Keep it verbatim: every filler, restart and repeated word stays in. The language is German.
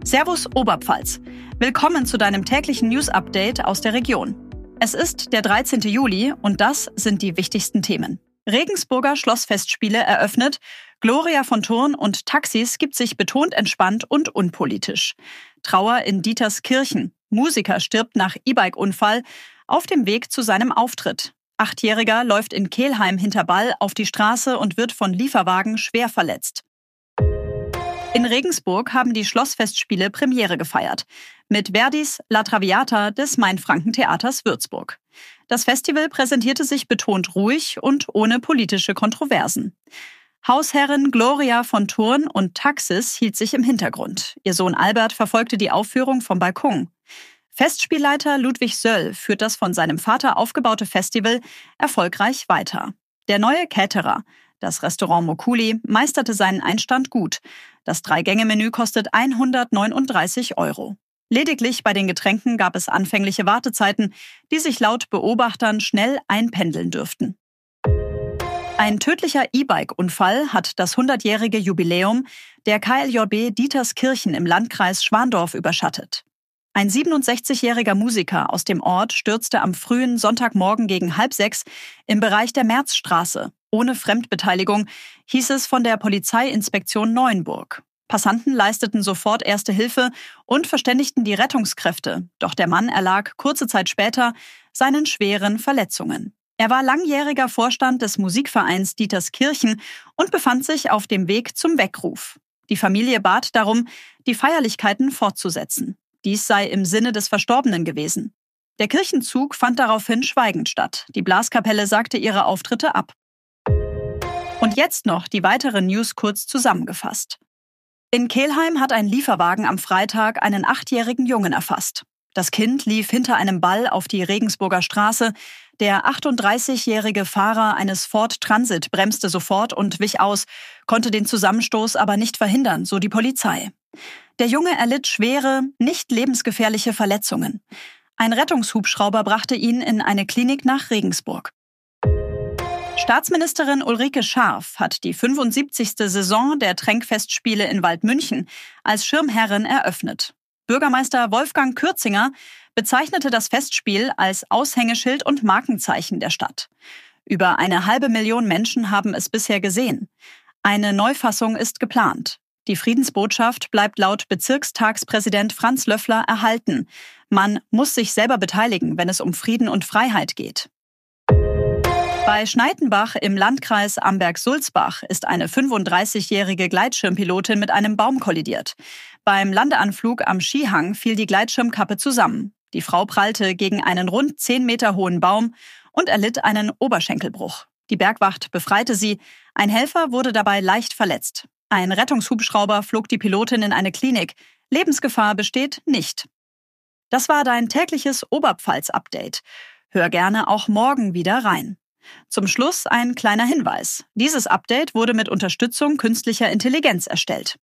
Servus Oberpfalz. Willkommen zu deinem täglichen News-Update aus der Region. Es ist der dreizehnten Juli und das sind die wichtigsten Themen. Regensburger Schlossfestspiele eröffnet, Gloria von Thurn und Taxis gibt sich betont entspannt und unpolitisch. Trauer in Dieterskirchen. Musiker stirbt nach E-Bike-Unfall auf dem Weg zu seinem Auftritt. Achtjähriger läuft in Kelheim hinter Ball auf die Straße und wird von Lieferwagen schwer verletzt. In Regensburg haben die Schlossfestspiele Premiere gefeiert. Mit Verdis La Traviata des Mainfranken-Theaters Würzburg. Das Festival präsentierte sich betont ruhig und ohne politische Kontroversen. Hausherrin Gloria von Thurn und Taxis hielt sich im Hintergrund. Ihr Sohn Albert verfolgte die Aufführung vom Balkon. Festspielleiter Ludwig Söll führt das von seinem Vater aufgebaute Festival erfolgreich weiter. Der neue Caterer, das Restaurant Mokuli, meisterte seinen Einstand gut. Das Drei-Gänge-Menü kostet hundertneununddreißig Euro. Lediglich bei den Getränken gab es anfängliche Wartezeiten, die sich laut Beobachtern schnell einpendeln dürften. Ein tödlicher E-Bike-Unfall hat das hundertjährige Jubiläum der K L J B Dieterskirchen im Landkreis Schwandorf überschattet. Ein siebenundsechzigjähriger Musiker aus dem Ort stürzte am frühen Sonntagmorgen gegen halb sechs im Bereich der Märzstraße. Ohne Fremdbeteiligung, hieß es von der Polizeiinspektion Neuenburg. Passanten leisteten sofort Erste Hilfe und verständigten die Rettungskräfte. Doch der Mann erlag kurze Zeit später seinen schweren Verletzungen. Er war langjähriger Vorstand des Musikvereins Dieterskirchen und befand sich auf dem Weg zum Weckruf. Die Familie bat darum, die Feierlichkeiten fortzusetzen. Dies sei im Sinne des Verstorbenen gewesen. Der Kirchenzug fand daraufhin schweigend statt. Die Blaskapelle sagte ihre Auftritte ab. Und jetzt noch die weiteren News kurz zusammengefasst. In Kelheim hat ein Lieferwagen am Freitag einen achtjährigen Jungen erfasst. Das Kind lief hinter einem Ball auf die Regensburger Straße. Der achtunddreißigjährige Fahrer eines Ford Transit bremste sofort und wich aus, konnte den Zusammenstoß aber nicht verhindern, so die Polizei. Der Junge erlitt schwere, nicht lebensgefährliche Verletzungen. Ein Rettungshubschrauber brachte ihn in eine Klinik nach Regensburg. Staatsministerin Ulrike Scharf hat die fünfundsiebzigste Saison der Tränkfestspiele in Waldmünchen als Schirmherrin eröffnet. Bürgermeister Wolfgang Kürzinger bezeichnete das Festspiel als Aushängeschild und Markenzeichen der Stadt. Über eine halbe Million Menschen haben es bisher gesehen. Eine Neufassung ist geplant. Die Friedensbotschaft bleibt laut Bezirkstagspräsident Franz Löffler erhalten. Man muss sich selber beteiligen, wenn es um Frieden und Freiheit geht. Bei Schnaittenbach im Landkreis Amberg-Sulzbach ist eine fünfunddreißigjährige Gleitschirmpilotin mit einem Baum kollidiert. Beim Landeanflug am Skihang fiel die Gleitschirmkappe zusammen. Die Frau prallte gegen einen rund zehn Meter hohen Baum und erlitt einen Oberschenkelbruch. Die Bergwacht befreite sie. Ein Helfer wurde dabei leicht verletzt. Ein Rettungshubschrauber flog die Pilotin in eine Klinik. Lebensgefahr besteht nicht. Das war dein tägliches Oberpfalz-Update. Hör gerne auch morgen wieder rein. Zum Schluss ein kleiner Hinweis. Dieses Update wurde mit Unterstützung künstlicher Intelligenz erstellt.